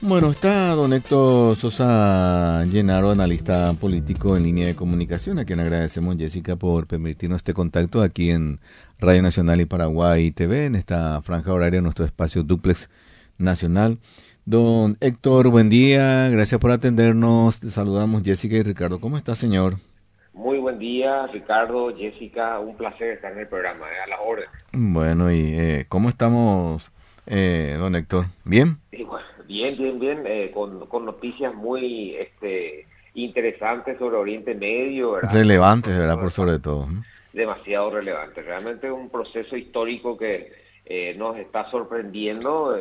Bueno, está don Héctor Sosa Llenaro, analista político en línea de comunicación, a quien agradecemos, Jessica, por permitirnos este contacto aquí en Radio Nacional y Paraguay TV, en esta franja horaria de nuestro espacio Duplex Nacional. Don Héctor, buen día, gracias por atendernos. Te saludamos, Jessica y Ricardo. ¿Cómo está, señor? Muy buen día, Ricardo, Jessica, un placer estar en el programa, a las órdenes. Bueno, y ¿cómo estamos, don Héctor? ¿Bien? Y bueno, bien, bien, bien, con noticias muy interesantes sobre Oriente Medio, ¿verdad? Sobre el Relevantes, ¿verdad? proceso de Por paz, sobre todo. ¿No? demasiado relevante. Realmente es un proceso histórico que nos está sorprendiendo,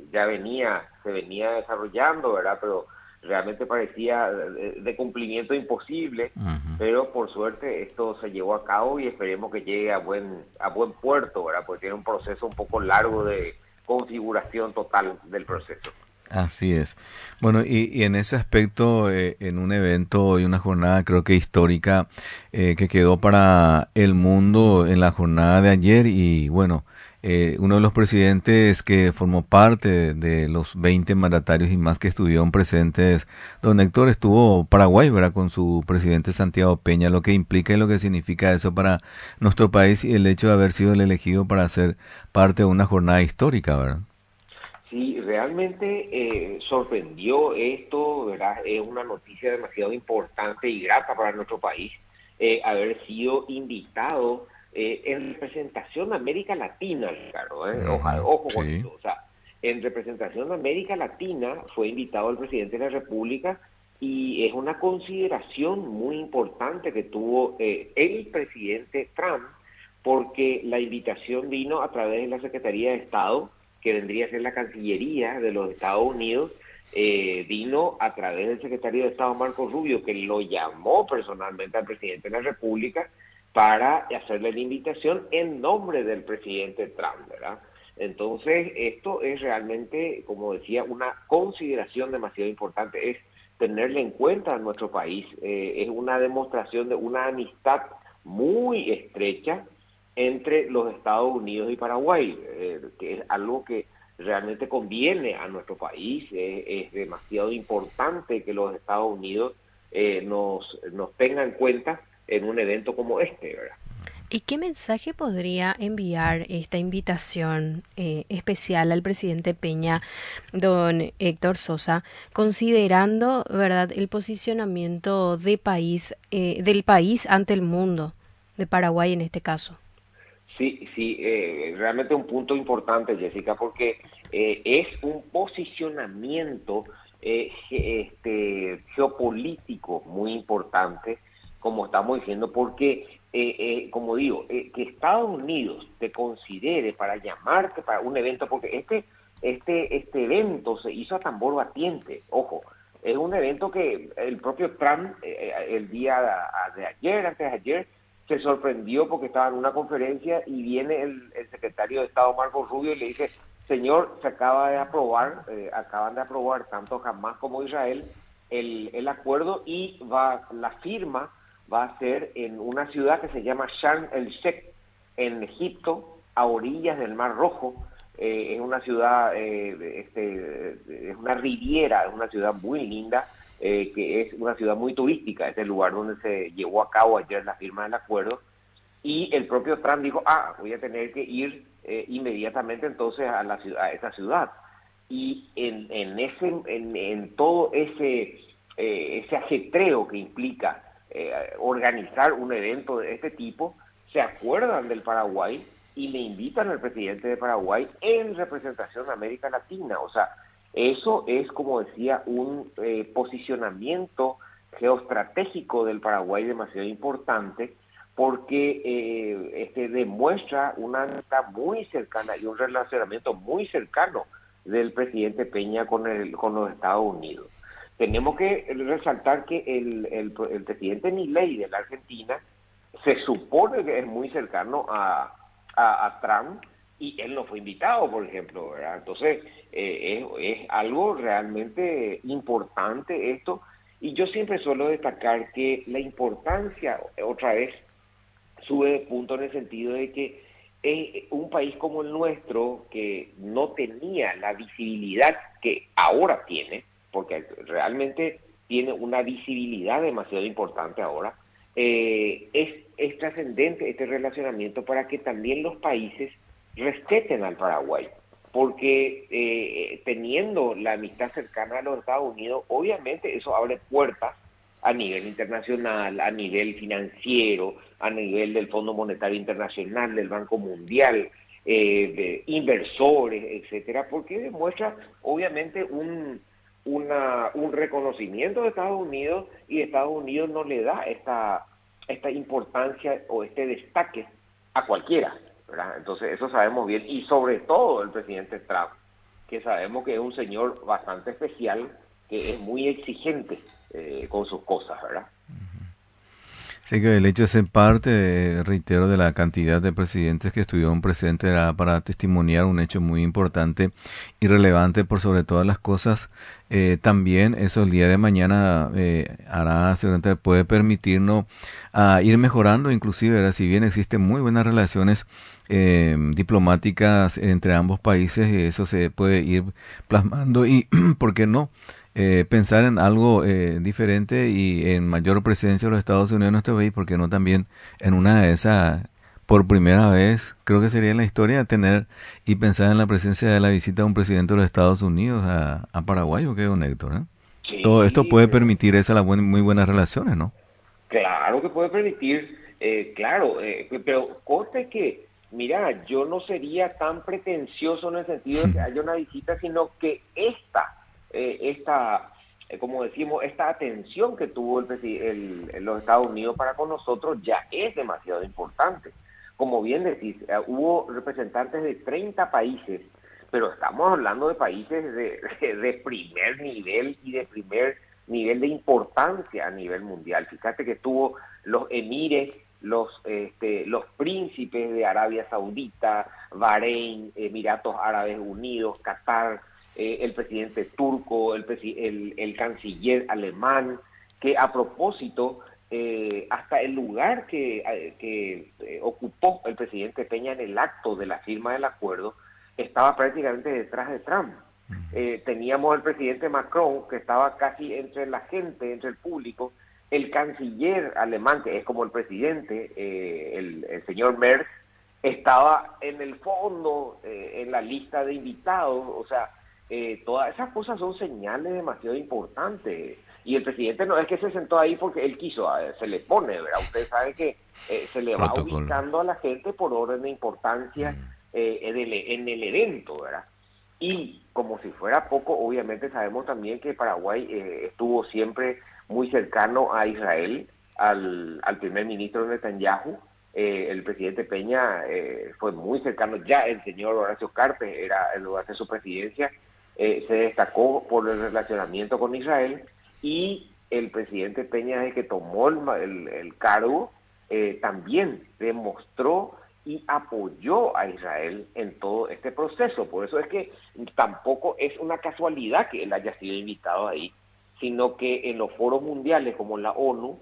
se venía desarrollando, ¿verdad? Pero realmente parecía de cumplimiento imposible, Ujú. pero por suerte esto se llevó a cabo y esperemos que llegue a buen puerto, ¿verdad? Porque tiene un proceso un poco largo de configuración total del proceso. Así es. Bueno, y en ese aspecto, en un evento y una jornada creo que histórica que quedó para el mundo en la jornada de ayer y bueno, uno de los presidentes que formó parte de los 20 mandatarios y más que estuvieron presentes, don Héctor, estuvo Paraguay, ¿verdad? Con su presidente Santiago Peña, lo que implica y lo que significa eso para nuestro país y el hecho de haber sido el elegido para ser parte de una jornada histórica, ¿verdad? Sí, realmente sorprendió esto, ¿verdad? Es una noticia demasiado importante y grata para nuestro país haber sido invitado en representación de América Latina, Ricardo, ¿eh? Ujú, Ojo con sí. eso. O sea, en representación de América Latina fue invitado el presidente de la República y es una consideración muy importante que tuvo el presidente Trump porque la invitación vino a través de la Secretaría de Estado que vendría a ser la Cancillería de los Estados Unidos, vino a través del secretario de Estado Marco Rubio, que lo llamó personalmente al presidente de la República para hacerle la invitación en nombre del presidente Trump, ¿verdad? Entonces, esto es realmente, como decía, una consideración demasiado importante, es tenerle en cuenta a nuestro país, es una demostración de una amistad muy estrecha entre los Estados Unidos y Paraguay, que es algo que realmente conviene a nuestro país. Es demasiado importante que los Estados Unidos nos tengan en cuenta en un evento como este, ¿verdad? ¿Y qué mensaje podría enviar esta invitación especial al presidente Peña, don Héctor Sosa, considerando, verdad, el posicionamiento del país ante el mundo, de Paraguay en este caso? Sí, sí, realmente un punto importante, Jessica, porque es un posicionamiento geopolítico muy importante, como estamos diciendo, porque, como digo, que Estados Unidos te considere para llamarte para un evento, porque este evento se hizo a tambor batiente, ojo, es un evento que el propio Trump, el día de ayer, antes de ayer, se sorprendió porque estaba en una conferencia y viene el secretario de Estado Marco Rubio y le dice, señor, acaban de aprobar tanto Hamas como Israel el acuerdo y la firma va a ser en una ciudad que se llama Sharm el Sheikh, en Egipto, a orillas del Mar Rojo. Es una ciudad, es una riviera, es una ciudad muy linda, que es una ciudad muy turística, es el lugar donde se llevó a cabo ayer la firma del acuerdo, y el propio Trump dijo, voy a tener que ir inmediatamente entonces a esa ciudad. Y en todo ese ajetreo que implica organizar un evento de este tipo, se acuerdan del Paraguay y le invitan al presidente de Paraguay en representación de América Latina. O sea, eso es, como decía, un posicionamiento geoestratégico del Paraguay demasiado importante porque demuestra una amistad muy cercana y un relacionamiento muy cercano del presidente Peña con los Estados Unidos. Tenemos que resaltar que el presidente Milei de la Argentina se supone que es muy cercano a Trump y él no fue invitado, por ejemplo, ¿verdad? Entonces, es algo realmente importante esto, y yo siempre suelo destacar que la importancia, otra vez, sube de punto en el sentido de que un país como el nuestro, que no tenía la visibilidad que ahora tiene, porque realmente tiene una visibilidad demasiado importante ahora, es trascendente este relacionamiento para que también los países respeten al Paraguay, porque teniendo la amistad cercana a los Estados Unidos, obviamente eso abre puertas a nivel internacional, a nivel financiero, a nivel del Fondo Monetario Internacional, del Banco Mundial, de inversores, etcétera, porque demuestra obviamente un reconocimiento de Estados Unidos, y Estados Unidos no le da esta importancia o este destaque a cualquiera, ¿verdad? Entonces eso sabemos bien, y sobre todo el presidente Trump, que sabemos que es un señor bastante especial, que es muy exigente con sus cosas, ¿verdad? Sí, que el hecho de ser parte, reitero, de la cantidad de presidentes que estuvieron presentes era para testimoniar un hecho muy importante y relevante por sobre todas las cosas. También eso el día de mañana hará, seguramente puede permitirnos ir mejorando, inclusive, ¿verdad? Si bien existen muy buenas relaciones diplomáticas entre ambos países, eso se puede ir plasmando y, ¿por qué no? Pensar en algo diferente y en mayor presencia de los Estados Unidos en nuestro país, porque no también en una de esas, por primera vez, creo que sería en la historia, tener y pensar en la presencia de la visita de un presidente de los Estados Unidos a Paraguay, ¿o qué, don Héctor? Todo esto Sí, puede permitir esa muy buenas relaciones, ¿no? claro que puede permitir, claro, pero conste que, mira, yo no sería tan pretencioso en el sentido de que haya una visita, sino que como decimos, esta atención que tuvo los Estados Unidos para con nosotros ya es demasiado importante. Como bien decís, hubo representantes de 30 países, pero estamos hablando de países de primer nivel y de primer nivel de importancia a nivel mundial. Fíjate que tuvo los emires, los príncipes de Arabia Saudita, Bahrein, Emiratos Árabes Unidos, Qatar, el presidente turco, el canciller alemán, que a propósito, hasta el lugar que ocupó el presidente Peña en el acto de la firma del acuerdo, estaba prácticamente detrás de Trump. Teníamos al presidente Macron, que estaba casi entre la gente, entre el público, el canciller alemán, que es como el presidente, el señor Merz, estaba en el fondo, en la lista de invitados. O sea, todas esas cosas son señales demasiado importantes. Y el presidente no es que se sentó ahí porque él quiso, se le pone, ¿verdad? Usted sabe que se le va Protocolo. ubicando a la gente por orden de importancia en el evento, ¿verdad? Y como si fuera poco, obviamente sabemos también que Paraguay estuvo siempre muy cercano a Israel, al primer ministro Netanyahu. El presidente Peña fue muy cercano, ya el señor Horacio Cartes era durante su presidencia, se destacó por el relacionamiento con Israel, y el presidente Peña, desde que tomó el cargo, también demostró y apoyó a Israel en todo este proceso. Por eso es que tampoco es una casualidad que él haya sido invitado ahí, sino que en los foros mundiales como la ONU,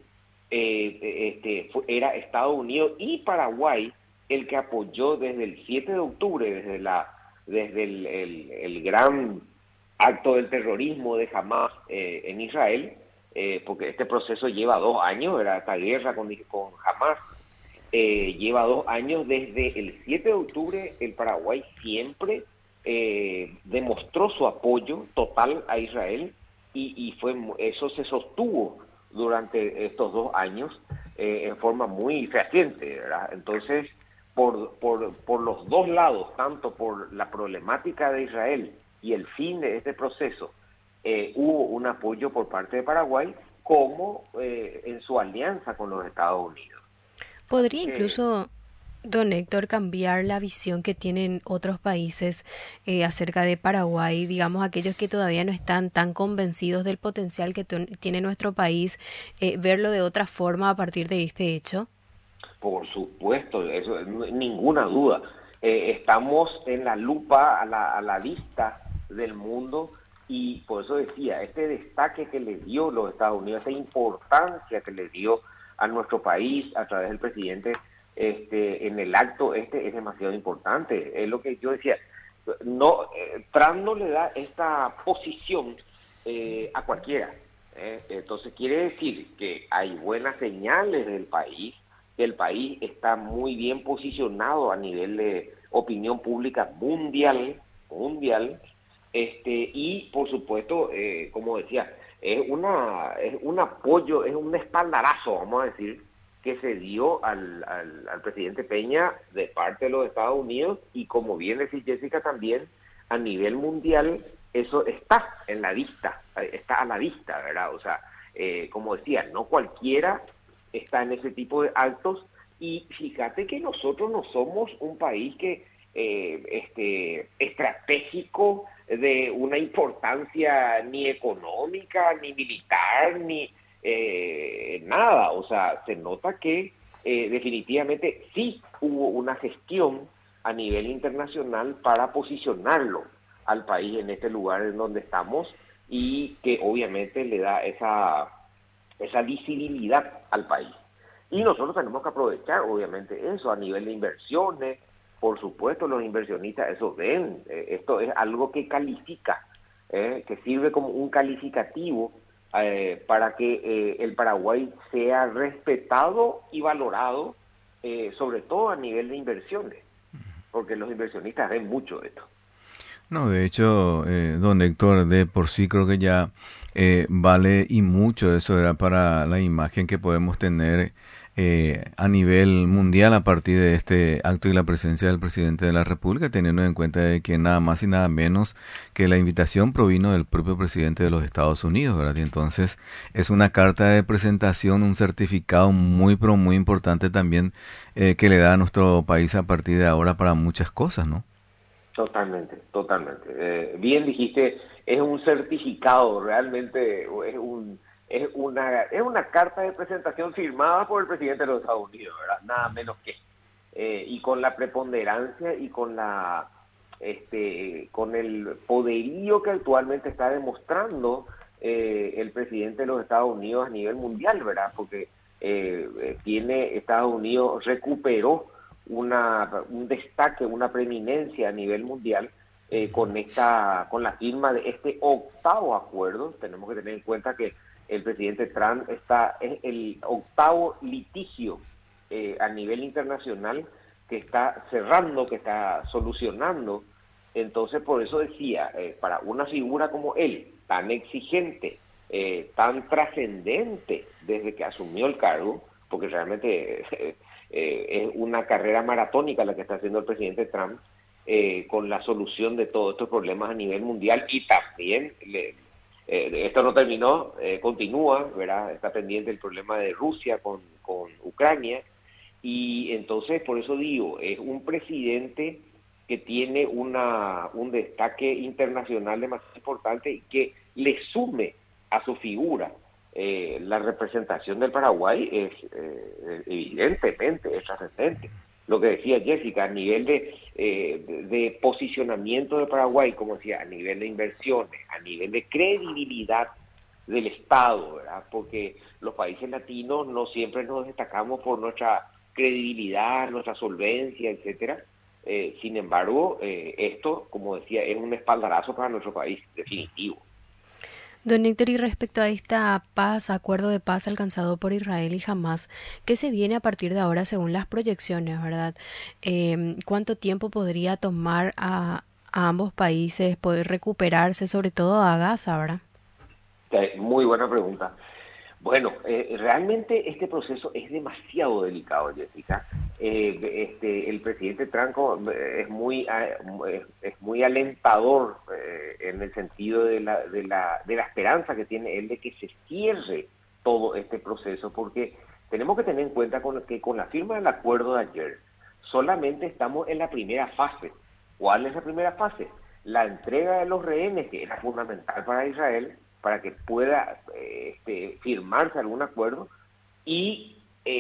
era Estados Unidos y Paraguay el que apoyó desde el 7 de octubre, desde el gran acto del terrorismo de Hamas en Israel, porque este proceso lleva 2 años, era esta guerra con Hamas. Lleva 2 años. Desde el 7 de octubre el Paraguay siempre demostró su apoyo total a Israel, y eso se sostuvo durante estos 2 años en forma muy fehaciente, ¿verdad? Entonces, por los dos lados, tanto por la problemática de Israel y el fin de este proceso, hubo un apoyo por parte de Paraguay, como en su alianza con los Estados Unidos. Así ¿Podría que, incluso, don Héctor, cambiar la visión que tienen otros países acerca de Paraguay, digamos aquellos que todavía no están tan convencidos del potencial que tiene nuestro país, verlo de otra forma a partir de este hecho? por supuesto, eso ninguna duda. Estamos en la lupa, a la vista del mundo, y por eso decía, este destaque que le dio los Estados Unidos, esta importancia que le dio a nuestro país a través del presidente en el acto es demasiado importante. Es lo que yo decía, no, Trump no le da esta posición a cualquiera. Entonces quiere decir que hay buenas señales del país, que el país está muy bien posicionado a nivel de opinión pública mundial, y por supuesto, como decía, es un apoyo, es un espaldarazo, vamos a decir, que se dio al presidente Peña de parte de los Estados Unidos, y como bien decía Jessica también, a nivel mundial, eso está en la vista, está a la vista, ¿verdad? O sea, como decía, no cualquiera está en ese tipo de actos, y fíjate que nosotros no somos un país que estratégico de una importancia ni económica, ni militar, ni nada. O sea, se nota que definitivamente sí hubo una gestión a nivel internacional para posicionarlo al país en este lugar en donde estamos, y que obviamente le da esa visibilidad al país. Y nosotros tenemos que aprovechar, obviamente, eso a nivel de inversiones. Por supuesto, los inversionistas eso ven. Esto es algo que califica, que sirve como un calificativo para que el Paraguay sea respetado y valorado, sobre todo a nivel de inversiones, porque los inversionistas ven mucho esto. No, de hecho, don Héctor, de por sí creo que ya vale y mucho eso era para la imagen que podemos tener a nivel mundial a partir de este acto y la presencia del presidente de la República, teniendo en cuenta de que nada más y nada menos que la invitación provino del propio presidente de los Estados Unidos, ¿verdad? Y entonces es una carta de presentación, un certificado muy, pero muy importante también que le da a nuestro país a partir de ahora para muchas cosas, ¿no? Totalmente, totalmente. Bien dijiste, es un certificado, realmente es una carta de presentación firmada por el presidente de los Estados Unidos, ¿verdad? Nada menos que. Y con la preponderancia y con el poderío que actualmente está demostrando, el presidente de los Estados Unidos a nivel mundial, ¿verdad? Porque Estados Unidos recuperó un destaque, una preeminencia a nivel mundial, con la firma de este octavo acuerdo. Tenemos que tener en cuenta que el presidente Trump es el octavo litigio a nivel internacional que está cerrando, que está solucionando. Entonces, por eso decía, para una figura como él, tan exigente, tan trascendente desde que asumió el cargo, porque realmente es una carrera maratónica la que está haciendo el presidente Trump, con la solución de todos estos problemas a nivel mundial. Y también, esto no terminó, continúa, ¿verdad? Está pendiente el problema de Rusia con Ucrania, y entonces por eso digo, es un presidente que tiene un destaque internacional demasiado importante, y que le sume a su figura la representación del Paraguay es evidentemente es trascendente. Lo que decía Jessica, a nivel de posicionamiento de Paraguay, como decía, a nivel de inversiones, a nivel de credibilidad del Estado, ¿verdad? Porque los países latinos no siempre nos destacamos por nuestra credibilidad, nuestra solvencia, etcétera. Sin embargo, esto, como decía, es un espaldarazo para nuestro país, definitivo. Don Héctor, y respecto a esta acuerdo de paz alcanzado por Israel y Hamas, ¿qué se viene a partir de ahora según las proyecciones, verdad? ¿Cuánto tiempo podría tomar a ambos países poder recuperarse, sobre todo a Gaza, verdad? Muy buena pregunta. Bueno, realmente este proceso es demasiado delicado, Jessica. El presidente Trump es muy alentador, en el sentido de la esperanza que tiene él de que se cierre todo este proceso, porque tenemos que tener en cuenta que con la firma del acuerdo de ayer solamente estamos en la primera fase. ¿Cuál es la primera fase? La entrega de los rehenes, que era fundamental para Israel, para que pueda firmarse algún acuerdo, y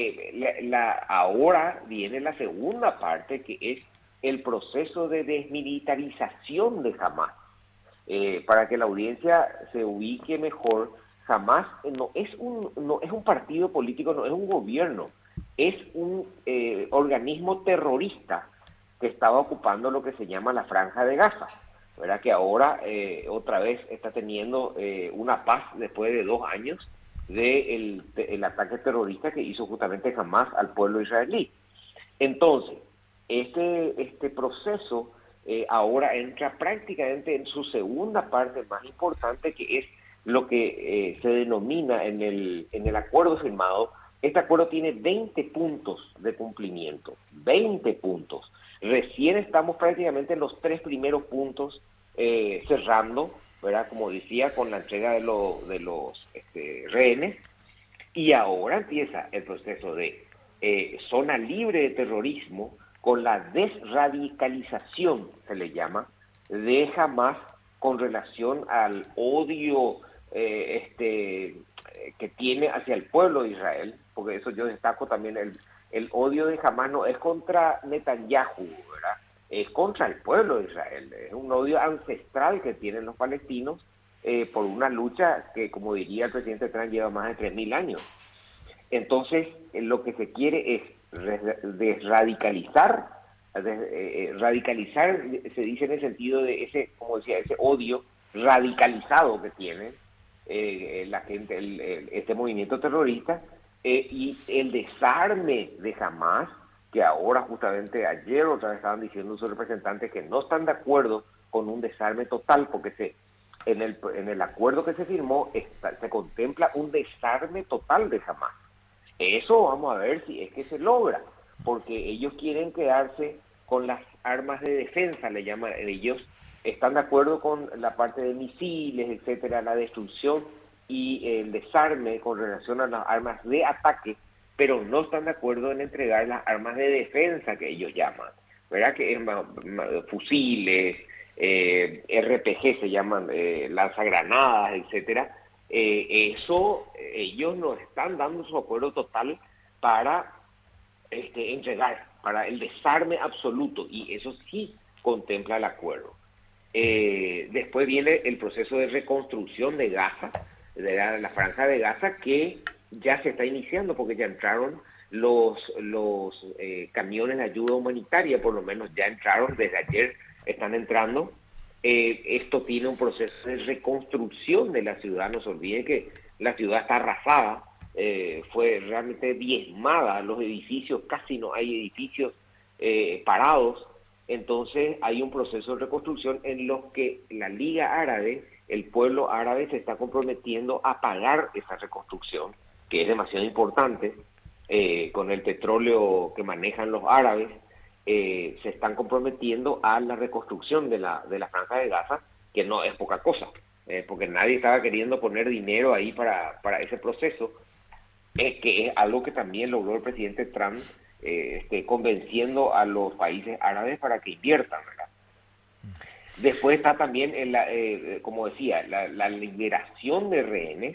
ahora viene la segunda parte, que es el proceso de desmilitarización de Hamas. Para que la audiencia se ubique mejor, Hamas no es un partido político, no es un gobierno, es un organismo terrorista que estaba ocupando lo que se llama la Franja de Gaza, ¿verdad? Que ahora otra vez está teniendo una paz después de 2 años del el ataque terrorista que hizo justamente Hamás al pueblo israelí. Entonces, este proceso ahora entra prácticamente en su segunda parte más importante, que es lo que se denomina en el acuerdo firmado. Este acuerdo tiene 20 puntos de cumplimiento, 20 puntos. Recién estamos prácticamente en los 3 primeros puntos cerrando, ¿verdad? Como decía, con la entrega de los rehenes, y ahora empieza el proceso de zona libre de terrorismo con la desradicalización, se le llama, de Hamas con relación al odio que tiene hacia el pueblo de Israel, porque eso yo destaco también, el odio de Hamas no es contra Netanyahu, ¿verdad? Es contra el pueblo de Israel, es un odio ancestral que tienen los palestinos por una lucha que, como diría el presidente Trump, lleva más de 3.000 años. Entonces, lo que se quiere es desradicalizar, radicalizar se dice en el sentido de ese, como decía, ese odio radicalizado que tiene la gente, este movimiento terrorista, y el desarme de Hamas, que ahora justamente ayer otra vez estaban diciendo sus representantes que no están de acuerdo con un desarme total, porque en el acuerdo que se firmó se contempla un desarme total de Hamas. Eso vamos a ver si es que se logra, porque ellos quieren quedarse con las armas de defensa, le llaman ellos. Están de acuerdo con la parte de misiles, etcétera, la destrucción y el desarme con relación a las armas de ataque, pero no están de acuerdo en entregar las armas de defensa que ellos llaman, ¿verdad? Que es fusiles, RPG se llaman, lanzagranadas, etcétera. Eso ellos nos están dando su acuerdo total para entregar, para el desarme absoluto, y eso sí contempla el acuerdo. Después viene el proceso de reconstrucción de Gaza, de la franja de Gaza, que ya se está iniciando porque ya entraron los camiones de ayuda humanitaria, por lo menos ya entraron, desde ayer están entrando. Esto tiene un proceso de reconstrucción de la ciudad. No se olvide que la ciudad está arrasada, fue realmente diezmada, los edificios, casi no hay edificios parados. Entonces hay un proceso de reconstrucción en los que la Liga Árabe, el pueblo árabe, se está comprometiendo a pagar esa reconstrucción, que es demasiado importante, con el petróleo que manejan los árabes. Se están comprometiendo a la reconstrucción de la Franja de Gaza, que no es poca cosa, porque nadie estaba queriendo poner dinero ahí para ese proceso, que es algo que también logró el presidente Trump, convenciendo a los países árabes para que inviertan, ¿verdad? Después está también, como decía, la liberación de rehenes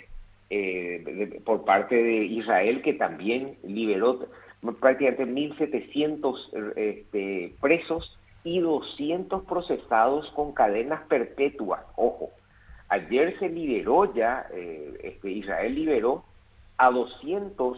por parte de Israel, que también liberó prácticamente 1.700 presos y 200 procesados con cadenas perpetuas. Ojo, ayer se liberó ya, Israel liberó a 200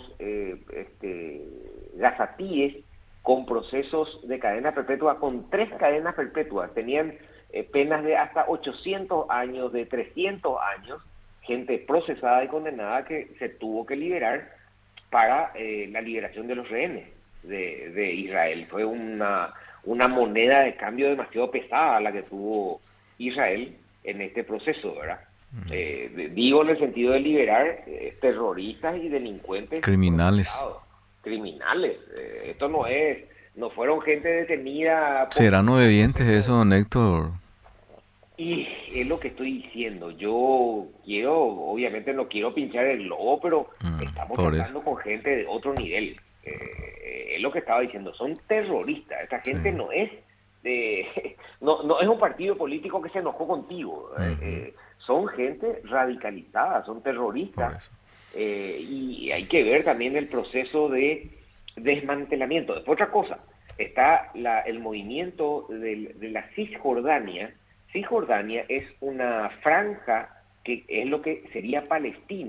gazatíes con procesos de cadena perpetua, con 3 cadenas perpetuas. Tenían penas de hasta 800 años, de 300 años, gente procesada y condenada que se tuvo que liberar para la liberación de los rehenes de Israel. Fue una moneda de cambio demasiado pesada la que tuvo Israel en este proceso, ¿verdad? Digo en el sentido de liberar terroristas y delincuentes Criminales. criminales. Esto no fueron gente detenida. ¿Serán obedientes eso, don Héctor? Y es lo que estoy diciendo. Yo obviamente no quiero pinchar el globo, pero estamos tratando con gente de otro nivel. Es lo que estaba diciendo. Son terroristas. Esta gente no es no es un partido político que se enojó contigo. Son gente radicalizada, son terroristas. Y hay que ver también el proceso de desmantelamiento. Después otra cosa, está el movimiento de la Cisjordania. Cisjordania es una franja que es lo que sería Palestina,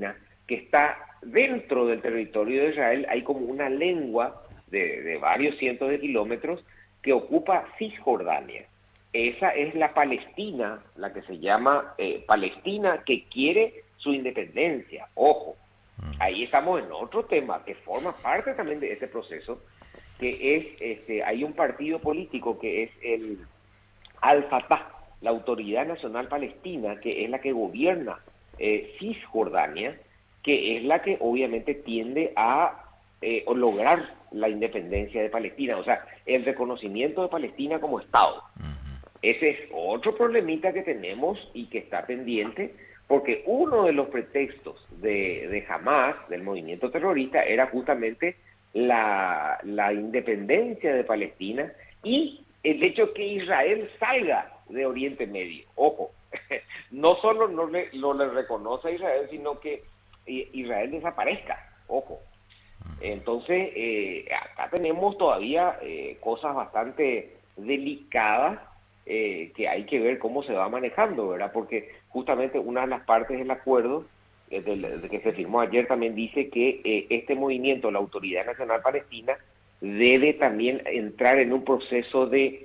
que está dentro del territorio de Israel, hay como una lengua de varios cientos de kilómetros que ocupa Cisjordania. Esa es la Palestina, la que se llama Palestina, que quiere su independencia. Ojo, ahí estamos en otro tema que forma parte también de ese proceso, que es, hay un partido político que es el Al-Fatah, la Autoridad Nacional Palestina, que es la que gobierna Cisjordania, que es la que obviamente tiende a lograr la independencia de Palestina, o sea, el reconocimiento de Palestina como Estado. Ese es otro problemita que tenemos y que está pendiente, porque uno de los pretextos de Hamas, del movimiento terrorista, era justamente la independencia de Palestina y el hecho que Israel salga de Oriente Medio. Ojo, no solo no le reconoce a Israel, sino que Israel desaparezca. Ojo. Entonces, acá tenemos todavía cosas bastante delicadas que hay que ver cómo se va manejando, ¿verdad? Porque justamente una de las partes del acuerdo de que se firmó ayer también dice que este movimiento, la Autoridad Nacional Palestina, debe también entrar en un proceso de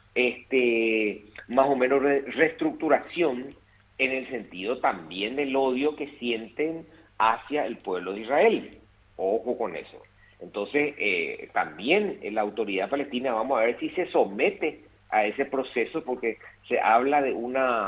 más o menos reestructuración en el sentido también del odio que sienten hacia el pueblo de Israel. Ojo con eso. Entonces, también la autoridad palestina, vamos a ver si se somete a ese proceso, porque se habla de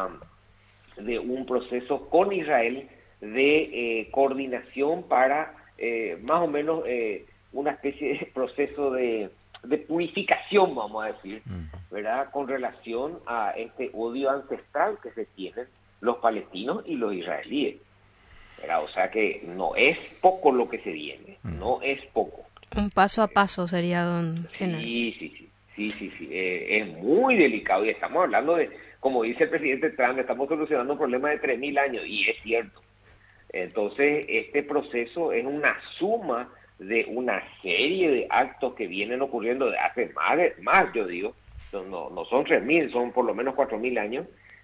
un proceso con Israel de coordinación para más o menos una especie de proceso de purificación, vamos a decir, ¿verdad? Con relación a este odio ancestral que se tienen los palestinos y los israelíes. ¿Verdad? O sea que no es poco lo que se viene, no es poco. Un paso a paso sería, don Genaro. Sí. Es muy delicado y estamos hablando de, como dice el presidente Trump, estamos solucionando un problema de 3.000 años y es cierto. Entonces, este proceso es una suma de una serie de actos que vienen ocurriendo de hace más yo digo, no son 3.000, son por lo menos 4.000 años,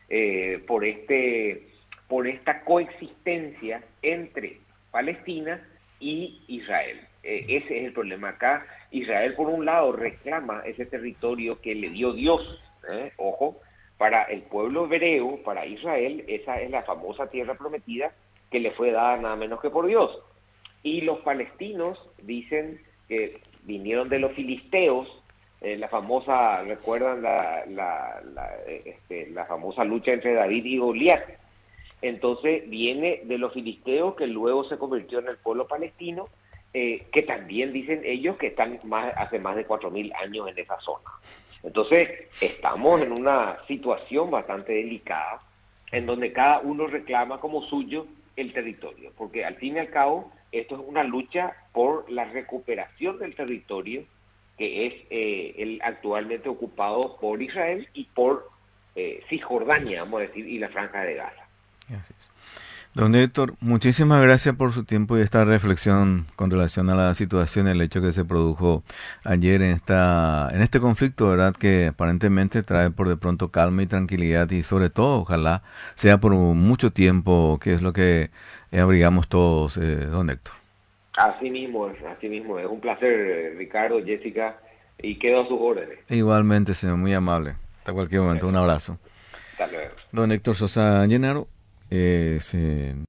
por esta coexistencia entre Palestina y Israel. Ese es el problema acá. Israel, por un lado, reclama ese territorio que le dio Dios, ojo, para el pueblo hebreo, para Israel, esa es la famosa tierra prometida que le fue dada nada menos que por Dios. Y los palestinos dicen que vinieron de los filisteos, la famosa, recuerdan la famosa lucha entre David y Goliat. Entonces viene de los filisteos que luego se convirtió en el pueblo palestino, que también dicen ellos que están hace más de 4.000 años en esa zona. Entonces estamos en una situación bastante delicada, en donde cada uno reclama como suyo el territorio, porque al fin y al cabo esto es una lucha por la recuperación del territorio que es el actualmente ocupado por Israel y por Cisjordania, vamos a decir, y la Franja de Gaza. Así es. Don Héctor, muchísimas gracias por su tiempo y esta reflexión con relación a la situación, el hecho que se produjo ayer en este conflicto, ¿verdad? Que aparentemente trae por de pronto calma y tranquilidad y sobre todo, ojalá sea por mucho tiempo, que es lo que abrigamos todos, don Héctor. Así mismo es. Un placer, Ricardo, Jessica, y quedo a sus órdenes. Igualmente, señor, muy amable. Hasta cualquier momento, un abrazo. Hasta luego. Don Héctor Sosa Llenaro.